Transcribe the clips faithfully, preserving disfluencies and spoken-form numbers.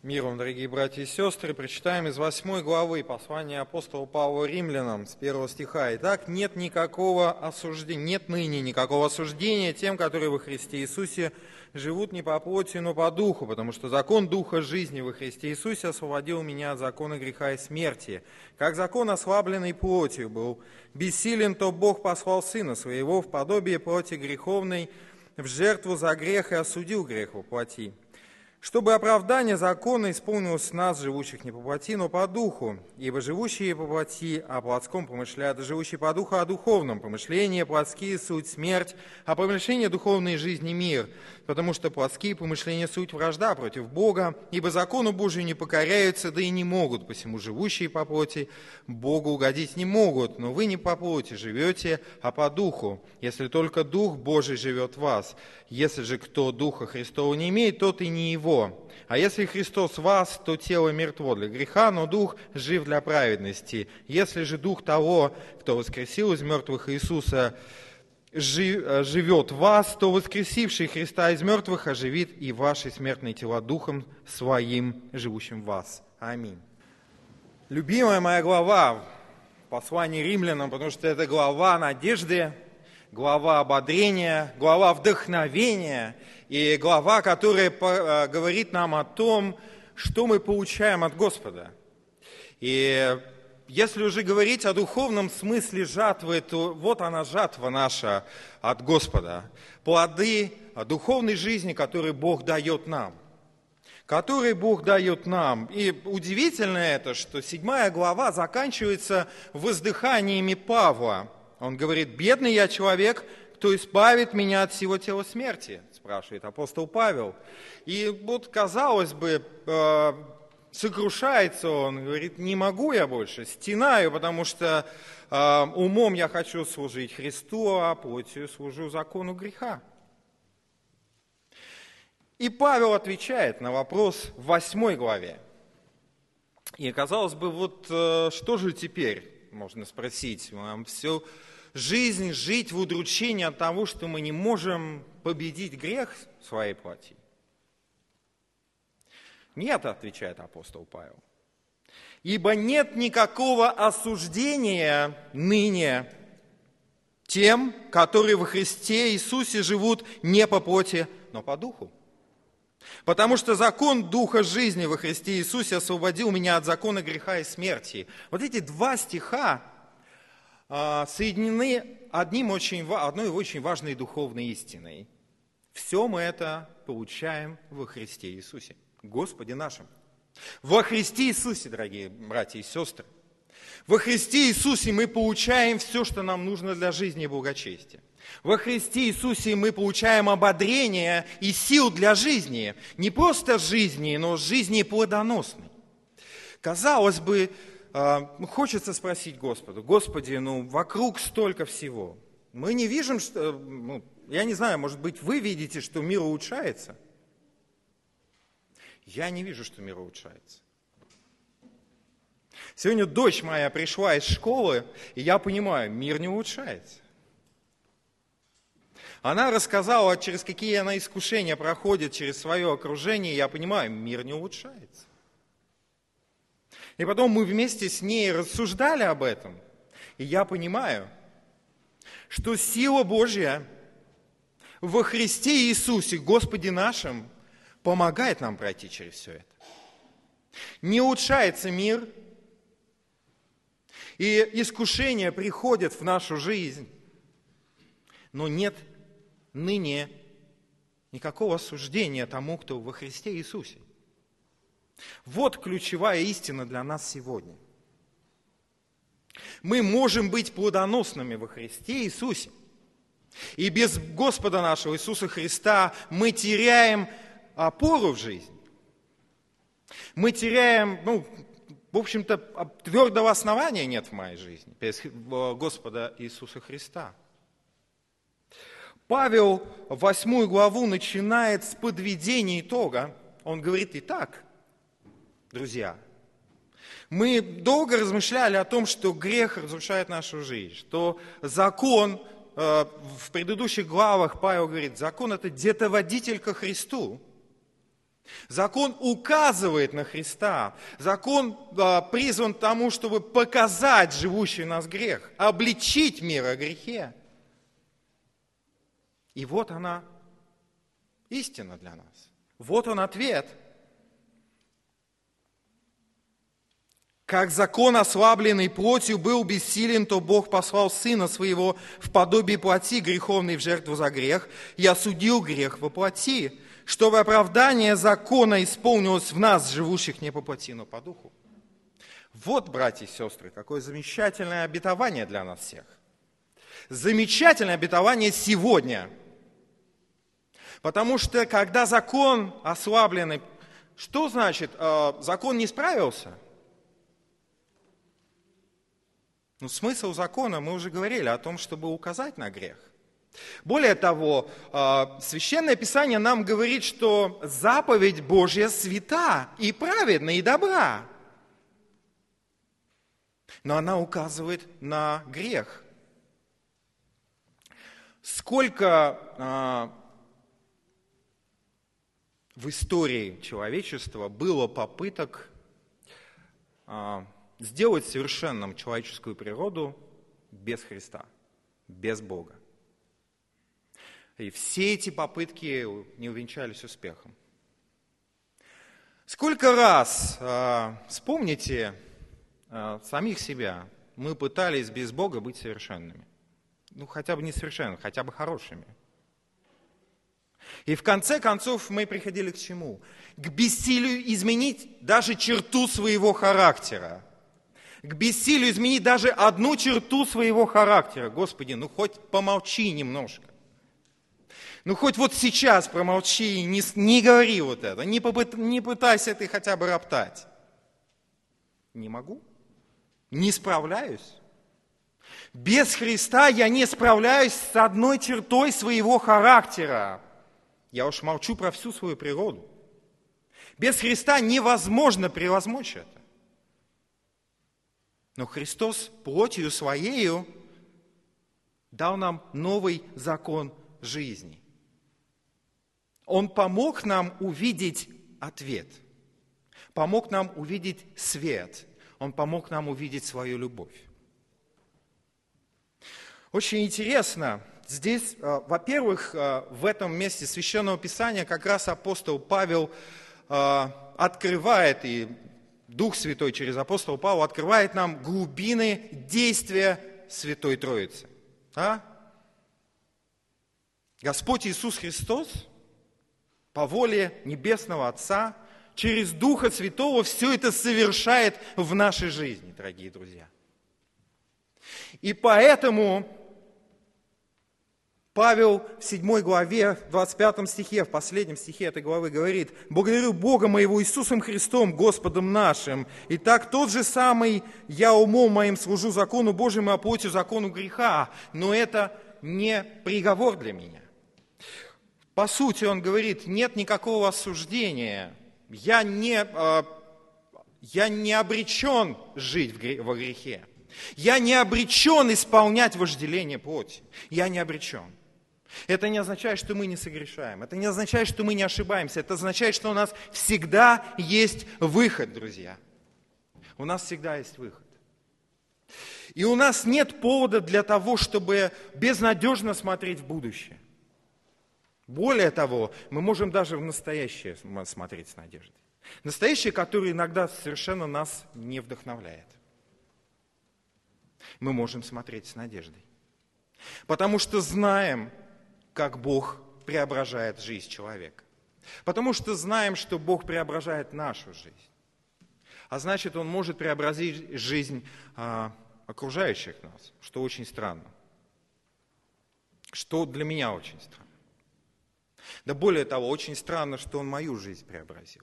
Мир вам, дорогие братья и сестры, прочитаем из восьмой главы послания апостола Павла Римлянам с первого стиха. Итак, нет никакого осуждения, нет ныне никакого осуждения тем, которые во Христе Иисусе живут не по плоти, но по духу, потому что закон духа жизни во Христе Иисусе освободил меня от закона греха и смерти. Как закон, ослабленный плотью, был бессилен, то Бог послал Сына Своего в подобие плоти греховной в жертву за грех и осудил грех во плоти, чтобы оправдание закона исполнилось в нас, живущих не по плоти, но по духу. Ибо живущие по плоти о плотском помышляют, а живущие по духу о духовном. Помышления плотские суть смерть, а помышления духовные жизни мир. Потому что плотские помышления суть вражда против Бога, ибо закону Божию не покоряются, да и не могут. Посему живущие по плоти Богу угодить не могут. Но вы не по плоти живете, а по духу, если только Дух Божий живет в вас. Если же кто Духа Христова не имеет, тот и не его. А если Христос в вас, то тело мертво для греха, но Дух жив для праведности. Если же Дух того, кто воскресил из мертвых Иисуса, живет в вас, то воскресивший Христа из мертвых оживит и ваши смертные тела Духом Своим, живущим в вас. Аминь. Любимая моя глава в послании Римлянам, потому что это глава надежды, глава ободрения, глава вдохновения и глава, которая говорит нам о том, что мы получаем от Господа. И если уже говорить о духовном смысле жатвы, то вот она, жатва наша от Господа. Плоды духовной жизни, которые Бог дает нам. Которые Бог дает нам. И удивительно это, что седьмая глава заканчивается воздыханиями Павла. Он говорит: «Бедный я человек, кто избавит меня от всего тела смерти?» Спрашивает апостол Павел. И вот, казалось бы, сокрушается он, говорит: не могу я больше, стенаю, потому что умом я хочу служить Христу, а плотью служу закону греха. И Павел отвечает на вопрос в восьмой главе. И, казалось бы, вот что же теперь, можно спросить, нам всю жизнь жить в удручении от того, что мы не можем победить грех в своей плоти? Нет, отвечает апостол Павел. Ибо нет никакого осуждения ныне тем, которые во Христе Иисусе живут не по плоти, но по духу. Потому что закон Духа жизни во Христе Иисусе освободил меня от закона греха и смерти. Вот эти два стиха соединены одним очень, одной очень важной духовной истиной. Все мы это получаем во Христе Иисусе, Господе нашим. Во Христе Иисусе, дорогие братья и сестры, во Христе Иисусе мы получаем все, что нам нужно для жизни и благочестия. Во Христе Иисусе мы получаем ободрение и сил для жизни. Не просто жизни, но жизни плодоносной. Казалось бы, хочется спросить Господу: Господи, ну вокруг столько всего. Мы не видим, что, ну, я не знаю, может быть, вы видите, что мир улучшается? Я не вижу, что мир улучшается. Сегодня дочь моя пришла из школы, и я понимаю, мир не улучшается. Она рассказала, через какие она искушения проходит, через свое окружение, и я понимаю, мир не улучшается. И потом мы вместе с ней рассуждали об этом, и я понимаю, что сила Божья во Христе Иисусе, Господе нашим, помогает нам пройти через все это. Не улучшается мир, и искушения приходят в нашу жизнь, но нет ныне никакого осуждения тому, кто во Христе Иисусе. Вот ключевая истина для нас сегодня. Мы можем быть плодоносными во Христе Иисусе. И без Господа нашего Иисуса Христа мы теряем опору в жизни. Мы теряем, ну, в общем-то, твердого основания нет в моей жизни без Господа Иисуса Христа. Павел восьмую главу начинает с подведения итога. Он говорит: итак, друзья, мы долго размышляли о том, что грех разрушает нашу жизнь, что закон, в предыдущих главах Павел говорит, закон – это детоводитель ко Христу. Закон указывает на Христа. Закон а, призван к тому, чтобы показать живущий в нас грех, обличить мир о грехе. И вот она, истина для нас. Вот он ответ. Как закон, ослабленный плотью, был бессилен, то Бог послал Сына Своего в подобие плоти греховной в жертву за грех и осудил грех во плоти, чтобы оправдание закона исполнилось в нас, живущих не по плоти, но по духу. Вот, братья и сестры, какое замечательное обетование для нас всех. Замечательное обетование сегодня. Потому что, когда закон ослабленный, что значит, закон не справился? Ну, смысл закона, мы уже говорили о том, чтобы указать на грех. Более того, Священное Писание нам говорит, что заповедь Божья свята и праведна, и добра. Но она указывает на грех. Сколько в истории человечества было попыток сделать совершенным человеческую природу без Христа, без Бога. И все эти попытки не увенчались успехом. Сколько раз, э, вспомните э, самих себя, мы пытались без Бога быть совершенными. Ну, хотя бы не совершенными, хотя бы хорошими. И в конце концов мы приходили к чему? К бессилию изменить даже черту своего характера. К бессилию изменить даже одну черту своего характера. Господи, ну хоть помолчи немножко. Ну хоть вот сейчас промолчи, не, не говори вот это, не, попыт, не пытайся ты хотя бы роптать. Не могу, не справляюсь. Без Христа я не справляюсь с одной чертой своего характера. Я уж молчу про всю свою природу. Без Христа невозможно превозмочь это. Но Христос плотью Своею дал нам новый закон жизни. Он помог нам увидеть ответ, помог нам увидеть свет, Он помог нам увидеть свою любовь. Очень интересно, здесь, во-первых, в этом месте Священного Писания как раз апостол Павел открывает, и Дух Святой через апостола Павла открывает нам глубины действия Святой Троицы. А? Господь Иисус Христос по воле Небесного Отца через Духа Святого все это совершает в нашей жизни, дорогие друзья. И поэтому Павел в седьмой главе, в двадцать пятом стихе, в последнем стихе этой главы говорит: «Благодарю Бога моего Иисусом Христом, Господом нашим. Итак, тот же самый я умом моим служу закону Божьему, а плотью закону греха». Но это не приговор для меня. По сути, он говорит, нет никакого осуждения. Я не, я не обречен жить во грехе. Я не обречен исполнять вожделение плоти. Я не обречен. Это не означает, что мы не согрешаем. Это не означает, что мы не ошибаемся. Это означает, что у нас всегда есть выход, друзья. У нас всегда есть выход. И у нас нет повода для того, чтобы безнадежно смотреть в будущее. Более того, мы можем даже в настоящее смотреть с надеждой. Настоящее, которое иногда совершенно нас не вдохновляет. Мы можем смотреть с надеждой. Потому что знаем, как Бог преображает жизнь человека. Потому что знаем, что Бог преображает нашу жизнь. А значит, Он может преобразить жизнь а, окружающих нас, что очень странно. Что для меня очень странно. Да более того, очень странно, что Он мою жизнь преобразил.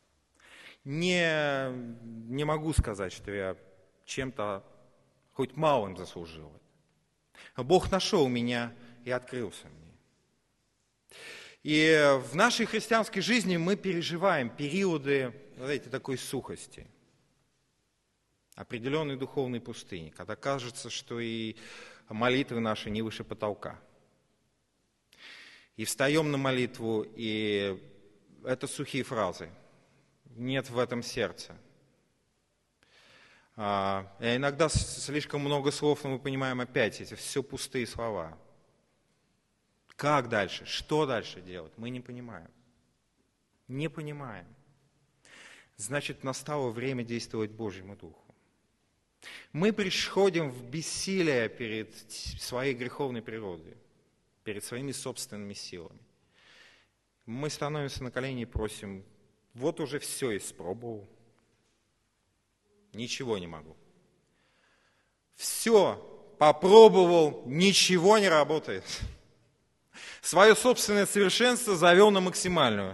Не, не могу сказать, что я чем-то хоть малым заслужил. Бог нашел меня и открылся мне. И в нашей христианской жизни мы переживаем периоды, знаете, такой сухости, определенной духовной пустыни, когда кажется, что и молитвы наши не выше потолка. И встаем на молитву, и это сухие фразы. Нет в этом сердца. А, и иногда слишком много слов, но мы понимаем опять, эти все пустые слова. Как дальше? Что дальше делать? Мы не понимаем. Не понимаем. Значит, настало время действовать Божьему Духу. Мы приходим в бессилие перед своей греховной природой, перед своими собственными силами. Мы становимся на колени и просим: вот уже все испробовал, ничего не могу. Все попробовал, ничего не работает. Свое собственное совершенство завел на максимальную.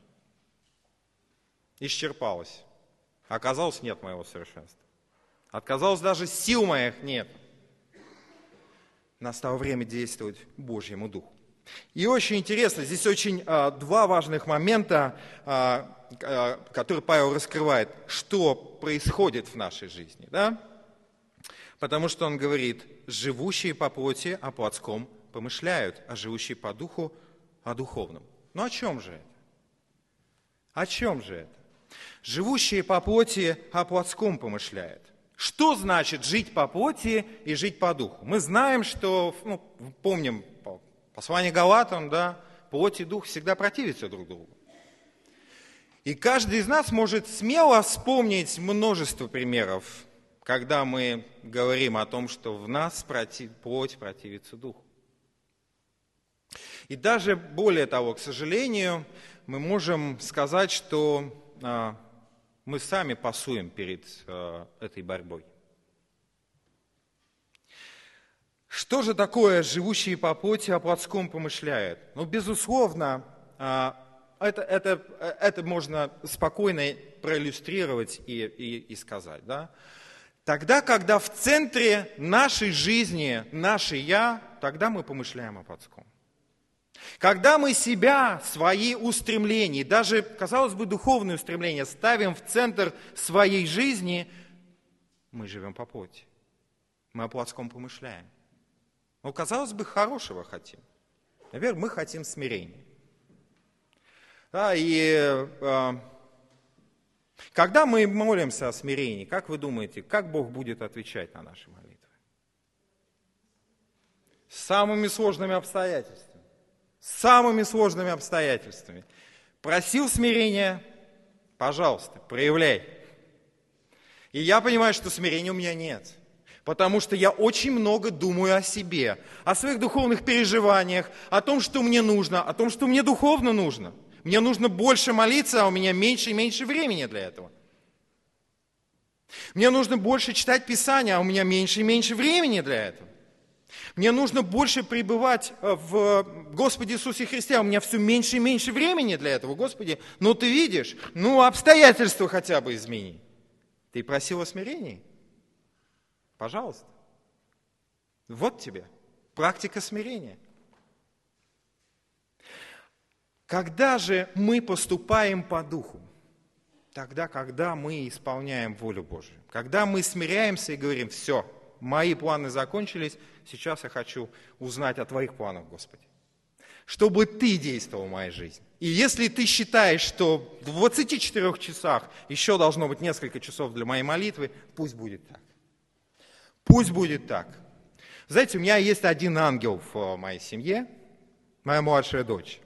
Исчерпалось. Оказалось, нет моего совершенства. Оказалось, даже сил моих нет. Настало время действовать Божьему Духу. И очень интересно, здесь очень а, два важных момента, а, а, которые Павел раскрывает, что происходит в нашей жизни. Да? Потому что он говорит: живущие по плоти о плотском помышляют, а живущие по духу о духовном. Ну о чем же это? О чем же это? Живущие по плоти о плотском помышляют. Что значит жить по плоти и жить по духу? Мы знаем, что, ну, помним послание Галатам, да, плоть и дух всегда противятся друг другу. И каждый из нас может смело вспомнить множество примеров, когда мы говорим о том, что в нас против, плоть противится духу. И даже более того, к сожалению, мы можем сказать, что а, мы сами пасуем перед а, этой борьбой. Что же такое живущие по плоти о плотском помышляют? Ну, безусловно, а, это, это, это можно спокойно проиллюстрировать и, и, и сказать. Да? Тогда, когда в центре нашей жизни наше «я», тогда мы помышляем о плотском. Когда мы себя, свои устремления, даже, казалось бы, духовные устремления ставим в центр своей жизни, мы живем по плоти. Мы о плотском помышляем. Ну, казалось бы, хорошего хотим. Наверное, мы хотим смирения. Да, и э, когда мы молимся о смирении, как вы думаете, как Бог будет отвечать на наши молитвы? С самыми сложными обстоятельствами. Самыми сложными обстоятельствами. Просил смирения, пожалуйста, проявляй. И я понимаю, что смирения у меня нет. Потому что я очень много думаю о себе, о своих духовных переживаниях, о том, что мне нужно, о том, что мне духовно нужно. Мне нужно больше молиться, а у меня меньше и меньше времени для этого. Мне нужно больше читать Писание, а у меня меньше и меньше времени для этого. Мне нужно больше пребывать в Господе Иисусе Христе, а у меня все меньше и меньше времени для этого. Господи, ну ты видишь, ну обстоятельства хотя бы измени. Ты просил о смирении? Пожалуйста. Вот тебе практика смирения. Когда же мы поступаем по духу? Тогда, когда мы исполняем волю Божию. Когда мы смиряемся и говорим: все, мои планы закончились, сейчас я хочу узнать о Твоих планах, Господи. Чтобы Ты действовал в моей жизни. И если Ты считаешь, что в двадцати четырёх часах еще должно быть несколько часов для моей молитвы, пусть будет так. Пусть будет так. Знаете, у меня есть один ангел в моей семье, моя младшая дочь.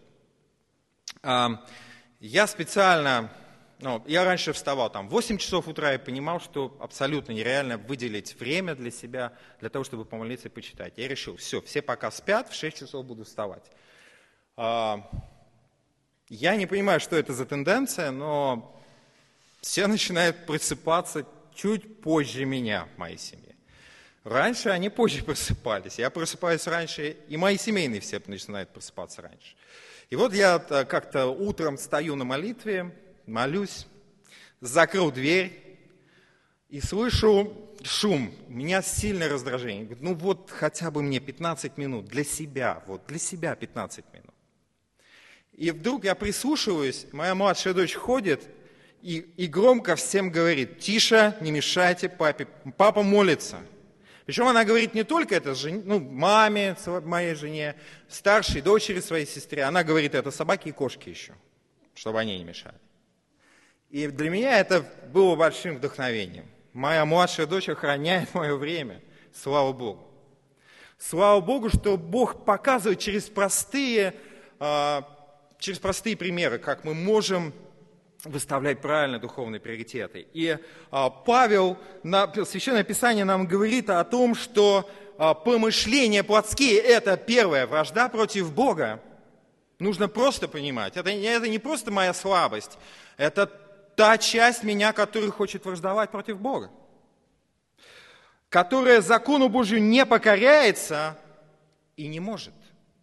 Я специально, ну, я раньше вставал там в восемь часов утра и понимал, что абсолютно нереально выделить время для себя, для того, чтобы помолиться и почитать. Я решил: все, все пока спят, в шесть часов буду вставать. Я не понимаю, что это за тенденция, но все начинают просыпаться чуть позже меня в моей семье. Раньше они позже просыпались, я просыпаюсь раньше, и мои семейные все начинают просыпаться раньше. И вот я как-то утром стою на молитве, молюсь, закрыл дверь и слышу шум. У меня сильное раздражение. Говорю: ну вот хотя бы мне пятнадцать минут для себя, вот для себя пятнадцать минут. И вдруг я прислушиваюсь, моя младшая дочь ходит и, и громко всем говорит: тише, не мешайте папе, папа молится. Причем она говорит не только это жен... ну, маме, моей жене, старшей дочери своей сестре, она говорит это собаке и кошке еще. чтобы они не мешали. И для меня это было большим вдохновением. Моя младшая дочь охраняет мое время. Слава Богу. Слава Богу, что Бог показывает через простые, через простые примеры, как мы можем выставлять правильно духовные приоритеты. И Павел, Священное Писание нам говорит о том, что помышления плотские – это первая вражда против Бога. Нужно просто понимать, это, это не просто моя слабость, это та часть меня, которая хочет враждовать против Бога, которая закону Божию не покоряется и не может.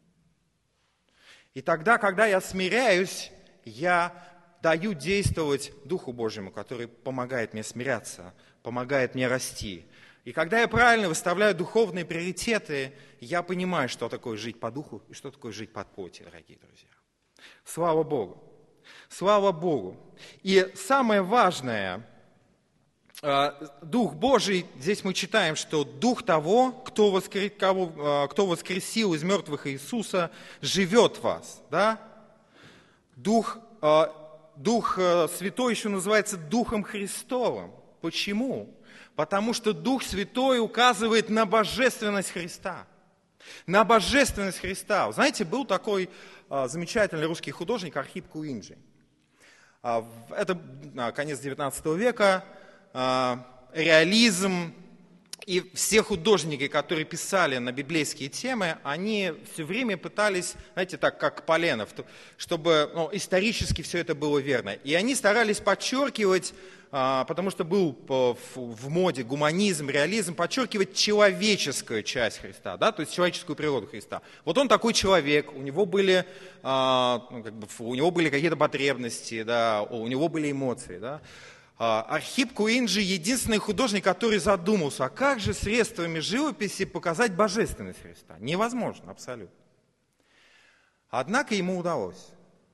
И тогда, когда я смиряюсь, я даю действовать Духу Божьему, который помогает мне смиряться, помогает мне расти. И когда я правильно выставляю духовные приоритеты, я понимаю, что такое жить по духу и что такое жить под плоти, дорогие друзья. Слава Богу! Слава Богу! И самое важное, Дух Божий, здесь мы читаем, что Дух того, кто, воскр... кого, кто воскресил из мертвых Иисуса, живет в вас. Да? Дух, Дух Святой еще называется Духом Христовым. Почему? Потому что Дух Святой указывает на божественность Христа. На божественность Христа. Знаете, был такой а, замечательный русский художник Архип Куинджи. А, это а, конец девятнадцатого века, а, реализм. И все художники, которые писали на библейские темы, они все время пытались, знаете, так как Поленов, чтобы ну, исторически все это было верно. И они старались подчеркивать, потому что был в моде гуманизм, реализм, подчеркивать человеческую часть Христа, да, то есть человеческую природу Христа. Вот он такой человек, у него были, ну, как бы, у него были какие-то потребности, да, у него были эмоции, да. Архип Куинджи единственный художник, который задумался, а как же средствами живописи показать божественность Христа? Невозможно, абсолютно. Однако ему удалось.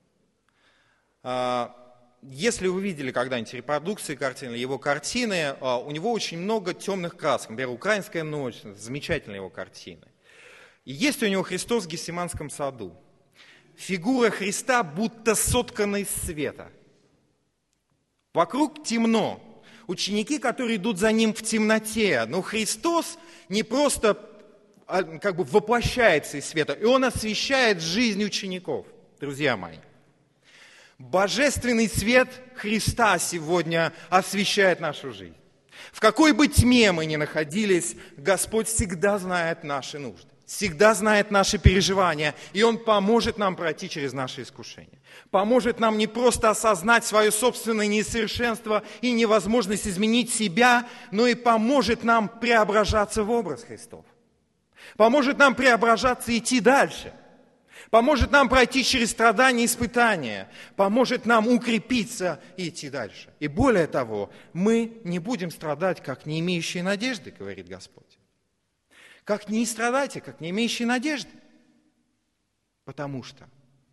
Если вы видели когда-нибудь репродукции картины, его картины, у него очень много темных красок. Например, «Украинская ночь», замечательные его картины. И есть у него Христос в Гефсиманском саду. Фигура Христа будто соткана из света. Вокруг темно. Ученики, которые идут за ним в темноте. Но Христос не просто как бы воплощается из света, и Он освещает жизнь учеников, друзья мои. Божественный свет Христа сегодня освещает нашу жизнь. В какой бы тьме мы ни находились, Господь всегда знает наши нужды, всегда знает наши переживания, и Он поможет нам пройти через наши искушения. Поможет нам не просто осознать свое собственное несовершенство и невозможность изменить себя, но и поможет нам преображаться в образ Христов. Поможет нам преображаться и идти дальше. Поможет нам пройти через страдания и испытания. Поможет нам укрепиться и идти дальше. И более того, мы не будем страдать, как не имеющие надежды, говорит Господь. Как не страдайте, как не имеющие надежды. Потому что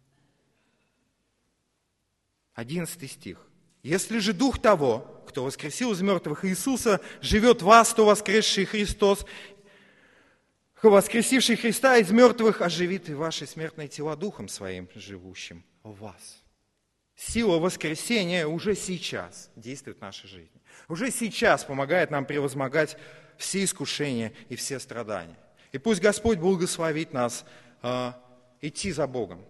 одиннадцатый стих. «Если же Дух того, кто воскресил из мертвых Иисуса, живет в вас, то воскресший Христос, воскресивший Христа из мертвых, оживит и ваши смертные тела Духом Своим, живущим в вас». Сила воскресения уже сейчас действует в нашей жизни. Уже сейчас помогает нам превозмогать все искушения и все страдания. И пусть Господь благословит нас э, идти за Богом.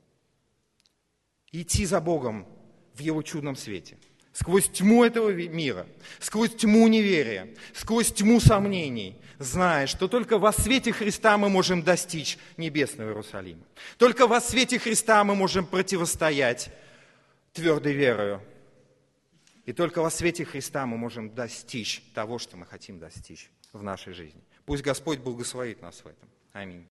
Идти за Богом в Его чудном свете. Сквозь тьму этого мира, сквозь тьму неверия, сквозь тьму сомнений, зная, что только во свете Христа мы можем достичь небесного Иерусалима. Только во свете Христа мы можем противостоять твердой верою. И только во свете Христа мы можем достичь того, что мы хотим достичь в нашей жизни. Пусть Господь благословит нас в этом. Аминь.